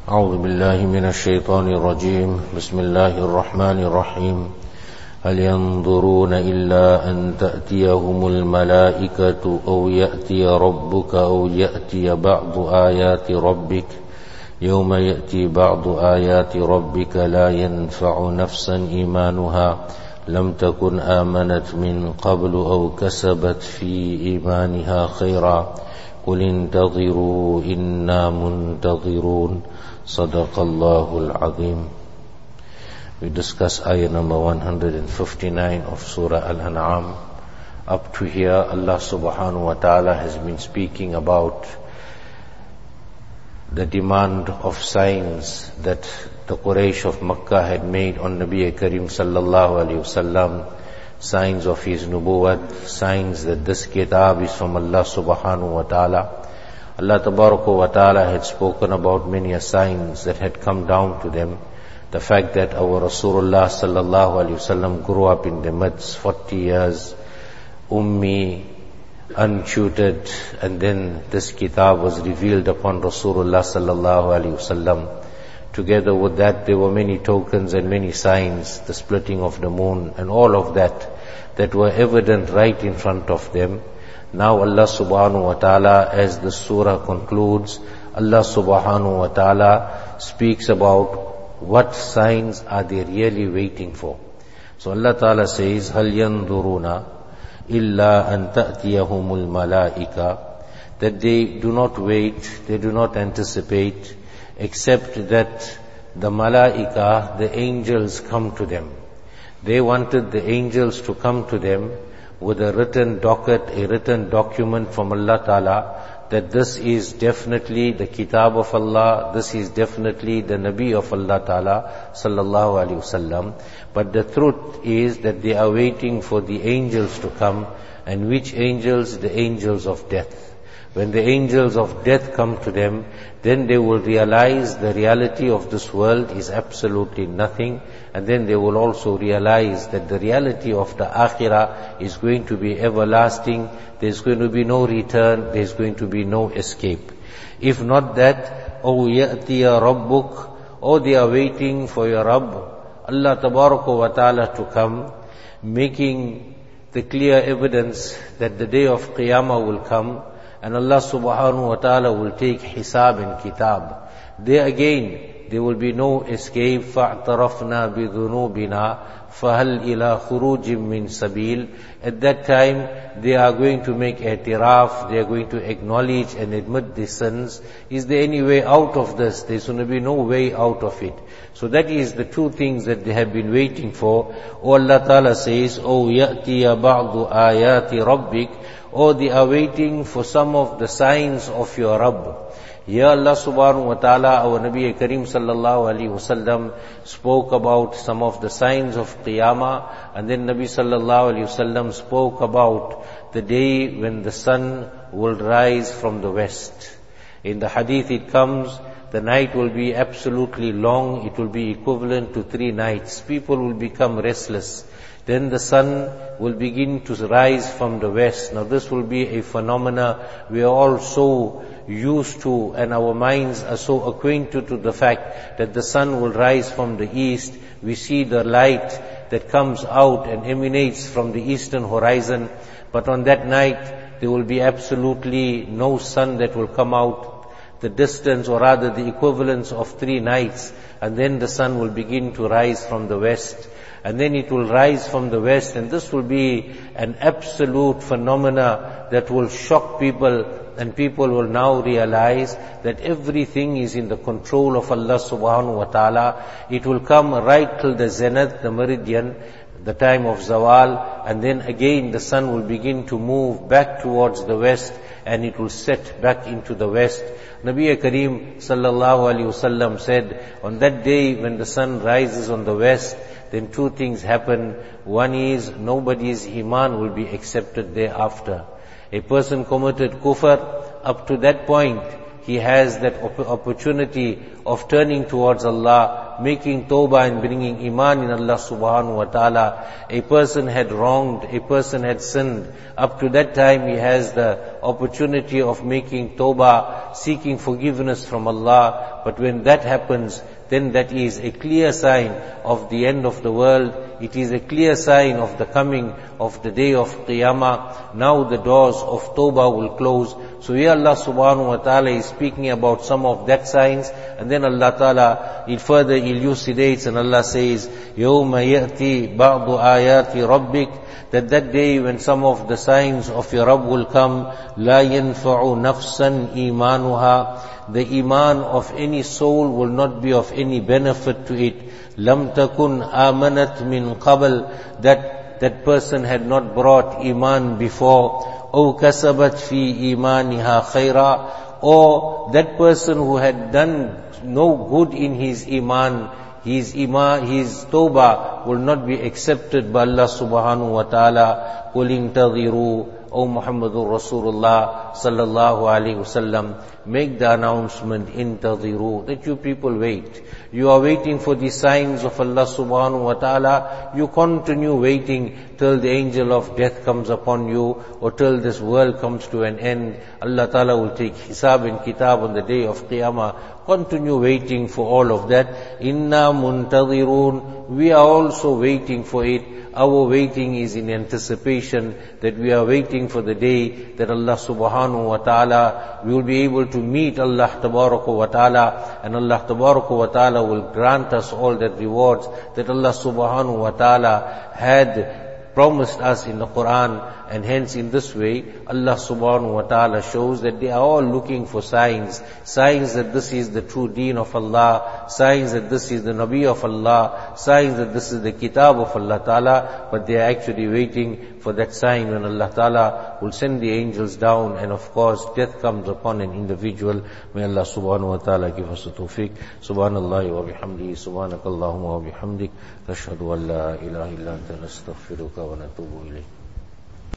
أعوذ بالله من الشيطان الرجيم بسم الله الرحمن الرحيم هل ينظرون إلا أن تأتيهم الملائكة أو يأتي ربك أو يأتي بعض آيات ربك يوم يأتي بعض آيات ربك لا ينفع نفسا إيمانها لم تكن آمنت من قبل أو كسبت في إيمانها خيرا قل انتظروا إنا منتظرون صدق الله العظيم. We discuss ayah number 159 of Surah Al-An'am. Up to here, Allah subhanahu wa ta'ala has been speaking about the demand of signs that the Quraysh of Makkah had made on Nabi Karim sallallahu alayhi wasallam, signs of his nubuwwat, signs that this kitab is from Allah subhanahu wa ta'ala. Allah tabaraka wa ta'ala had spoken about many signs that had come down to them. The fact that our Rasulullah sallallahu alayhi wasallam grew up in the midst 40 years, ummi, untutored, and then this kitab was revealed upon Rasulullah sallallahu alayhi wasallam. Together with that, there were many tokens and many signs, the splitting of the moon and all of that were evident right in front of them. Now Allah subhanahu wa ta'ala, as the surah concludes, Allah subhanahu wa ta'ala speaks about what signs are they really waiting for. So Allah ta'ala says, هَلْ يَنْظُرُونَ إِلَّا أَن تَأْتِيَهُمُ الْمَلَائِكَةِ, that they do not wait, they do not anticipate, except that the malaika, the angels, come to them. They wanted the angels to come to them with a written docket, a written document from Allah Ta'ala, that this is definitely the kitab of Allah, this is definitely the Nabi of Allah Ta'ala, sallallahu alayhi wasallam. But the truth is that they are waiting for the angels to come. And which angels? The angels of death. When the angels of death come to them, then they will realize the reality of this world is absolutely nothing, and then they will also realize that the reality of the akhirah is going to be everlasting. There's going to be no return, there's going to be no escape. If not that, أَوْ يَأْتِيَ رَبُّكَ, or they are waiting for your Rabb, Allah tabaraka wa ta'ala, to come, making the clear evidence that the day of Qiyamah will come, and Allah subhanahu wa ta'ala will take hisab and kitab. There again, there will be no escape. فَاعْتَرَفْنَا بِذُنُوبِنَا فَهَلْ إِلَى خُرُوجٍ مِّن سَبِيلٍ. At that time, they are going to make i'tiraf, they are going to acknowledge and admit their sins. Is there any way out of this? There's going to be no way out of it. So that is the two things that they have been waiting for. Oh, Allah Ta'ala says, "O ya'tiya ba'du ayati rabbik," or they are waiting for some of the signs of your Rabb. Here Allah subhanahu wa ta'ala, our Nabi Karim sallallahu alayhi wasallam, spoke about some of the signs of Qiyamah, and then Nabi sallallahu alayhi wasallam spoke about the day when the sun will rise from the west. In the hadith it comes, the night will be absolutely long, it will be equivalent to 3 nights. People will become restless. Then the sun will begin to rise from the west. Now this will be a phenomena we are all so used to, and our minds are so acquainted to the fact that the sun will rise from the east. We see the light that comes out and emanates from the eastern horizon. But on that night, there will be absolutely no sun that will come out. The distance, or rather the equivalence of 3 nights, and then the sun will begin to rise from the west. And then it will rise from the west, and this will be an absolute phenomena that will shock people, and people will now realize that everything is in the control of Allah subhanahu wa ta'ala. It will come right till the zenith, the meridian, the time of zawal, and then again the sun will begin to move back towards the west, and it will set back into the west. Nabi Kareem sallallahu alayhi wasallam said, on that day when the sun rises on the west, then 2 things happen. One is, nobody's iman will be accepted thereafter. A person committed kufr, up to that point, he has that opportunity of turning towards Allah, making tawbah and bringing iman in Allah subhanahu wa ta'ala. A person had wronged, a person had sinned. Up to that time he has the opportunity of making tawbah, seeking forgiveness from Allah. But when that happens, then that is a clear sign of the end of the world. It is a clear sign of the coming of the day of Qiyamah. Now the doors of Tawbah will close. So here Allah subhanahu wa ta'ala is speaking about some of that signs, and then Allah ta'ala it further elucidates, and Allah says, يَوْمَ يَأْتِي بَعْضُ آيَاتِ رَبِّكَ, that day when some of the signs of your Rabb will come, لَا يَنْفَعُ نَفْسًا إِيمَانُهَا, the iman of any soul will not be of any benefit to it. لَمْ تَكُنْ آمَنَتْ مِنْ قَبْلِ, that person had not brought iman before. أَوْ كَسَبَتْ فِي إِيمَانِهَا خَيْرًا, or that person who had done no good in his iman, his tawbah will not be accepted by Allah subhanahu wa ta'ala. قُلْ انْتَظِرُوا, O Muhammadur Rasulullah sallallahu alayhi wasallam, make the announcement, intadhiru, that you people wait. You are waiting for the signs of Allah subhanahu wa ta'ala. You continue waiting till the angel of death comes upon you, or till this world comes to an end. Allah ta'ala will take hisab and kitab on the day of Qiyamah. Continue waiting for all of that. Inna muntadhirun, we are also waiting for it. Our waiting is in anticipation, that we are waiting for the day that Allah subhanahu wa ta'ala will be able to meet Allah tabaraka wa ta'ala, and Allah tabaraka wa ta'ala will grant us all that rewards that Allah subhanahu wa ta'ala had promised us in the Quran. And hence in this way Allah subhanahu wa ta'ala shows that they are all looking for signs that this is the true deen of Allah, signs that this is the Nabi of Allah, signs that this is the kitab of Allah ta'ala. But they are actually waiting for that sign when Allah ta'ala will send the angels down, and of course death comes upon an individual. May Allah subhanahu wa ta'ala give us the tawfiq. Subhanallah wa bihamdihi, subhanakallahumma wa bihamdik, nashhadu an la ilaha illa anta nastaghfiruka wa natubu ilayk.